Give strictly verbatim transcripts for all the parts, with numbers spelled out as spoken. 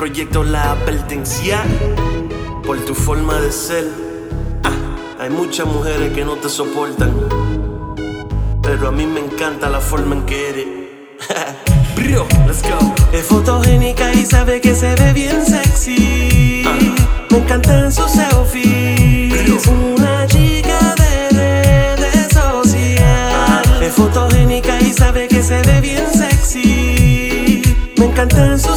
proyecto La Pertenencia, por tu forma de ser. Ah, hay muchas mujeres que no te soportan, pero a mí me encanta la forma en que eres. Bro, let's go. Es fotogénica y sabe que se ve bien sexy. uh. Me encantan sus selfies. Una chica de redes sociales. uh. Es fotogénica y sabe que se ve bien sexy. Me encantan sus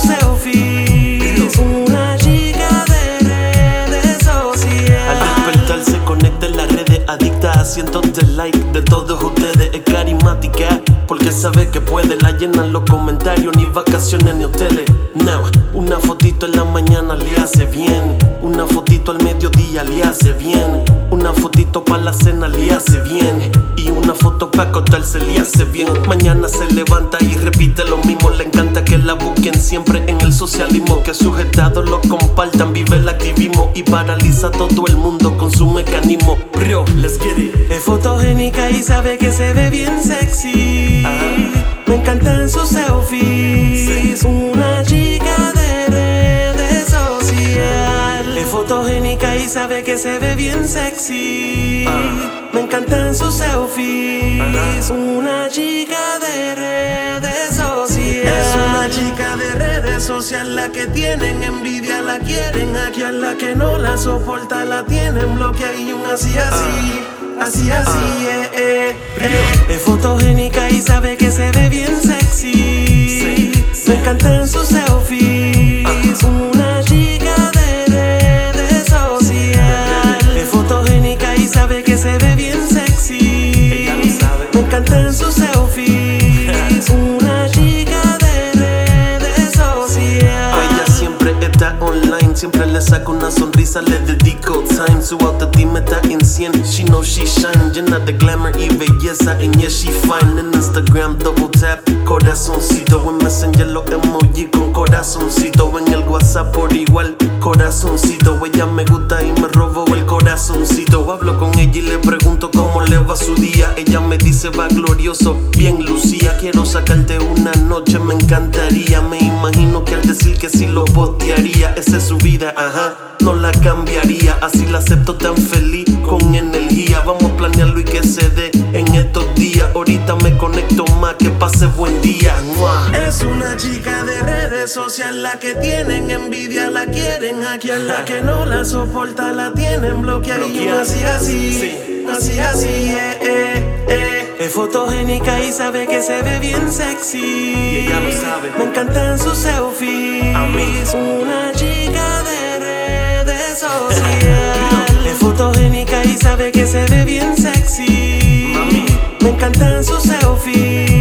selfies. Una chica de redes sociales. Al despertar se conecta en las redes, adicta a cientos de likes de todos ustedes. Es carismática porque sabe que puede, la llenan los comentarios, ni vacaciones ni hoteles. No, una fotito en la mañana le hace bien, una fotito al mediodía le hace bien, una fotito para la cena le hace bien, y una foto para acostarse le hace bien. Mañana se levanta y repite lo mismo, le encanta que la busquen siempre en el socialismo, que sujetados lo compartan, vive el activismo y paraliza a todo el mundo con su mecanismo. Bro, let's get it. Es fotogénica y sabe que se ve bien sexy. uh. Me encantan sus selfies. sí. Una chica de redes sociales. Es fotogénica y sabe que se ve bien sexy. uh. Me encantan sus selfies. uh-huh. Una chica de redes sociales. Es una chica de redes sociales. La que tienen envidia la quieren hackear. La que no la soporta la tienen bloqueada. Y un así así uh. Así, así, uh. eh, eh, eh. Es fotogénica y sabe que se ve bien sexy. sí, sí. Me encantan sus selfies. uh. Una chica de redes sociales. Es fotogénica y sabe que se ve bien sexy. Ella lo sabe. Me encantan sus selfies. Una chica de redes sociales. Ella siempre está online, siempre le saco una sonrisa, le dedico time. Su autoestima está en cien, she knows she shine, llena de glamour y belleza, and yes she fine. En Instagram double tap, corazoncito. En Messenger los emoji con corazoncito. En el WhatsApp por igual, corazoncito. Ella me gusta y me robó el corazoncito. Hablo con ella y le pregunto cómo le va su día. Ella me dice va glorioso, bien lucía. Quiero sacarte una noche, me encantaría. Me imagino que al decir que sí lo postearía. Esa es su vida, ajá, no la cambiaría. Así la acepto tan feliz, con energía. Vamos a planearlo y que se dé en estos días. Ahorita me conecto más, que pase buen día. ¡Mua! Es una chica de redes sociales. La que tienen envidia la quieren hackear. La que no la soporta la tienen bloqueada. Y un así así, sí. así así, eh, eh, eh. Es fotogénica y sabe que se ve bien sexy. Y ella lo sabe. Me encantan sus selfies. A mí. Una chica de redes sociales. Es fotogénica y sabe que se ve bien sexy. Mami. Me encantan sus selfies.